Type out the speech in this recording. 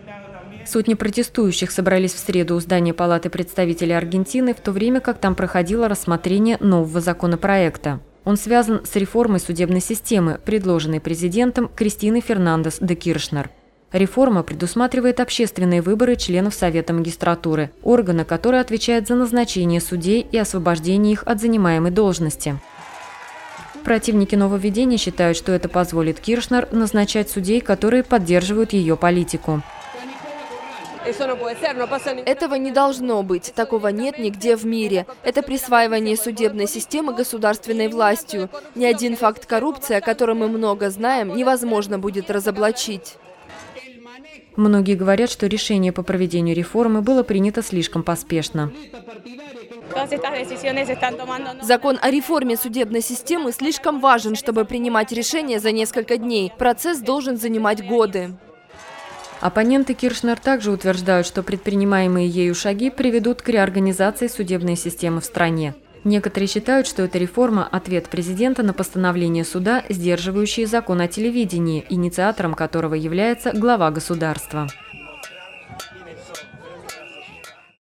Сотни протестующих собрались в среду у здания Палаты представителей Аргентины, в то время как там проходило рассмотрение нового законопроекта. Он связан с реформой судебной системы, предложенной президентом Кристиной Фернандес де Киршнер. Реформа предусматривает общественные выборы членов Совета магистратуры, органа, который отвечает за назначение судей и освобождение их от занимаемой должности. Противники нововведения считают, что это позволит Киршнер назначать судей, которые поддерживают ее политику. Этого не должно быть. Такого нет нигде в мире. Это присваивание судебной системы государственной властью. Ни один факт коррупции, о котором мы много знаем, невозможно будет разоблачить. Многие говорят, что решение по проведению реформы было принято слишком поспешно. Закон о реформе судебной системы слишком важен, чтобы принимать решения за несколько дней. Процесс должен занимать годы. Оппоненты Киршнер также утверждают, что предпринимаемые ею шаги приведут к реорганизации судебной системы в стране. Некоторые считают, что эта реформа – ответ президента на постановление суда, сдерживающее закон о телевидении, инициатором которого является глава государства.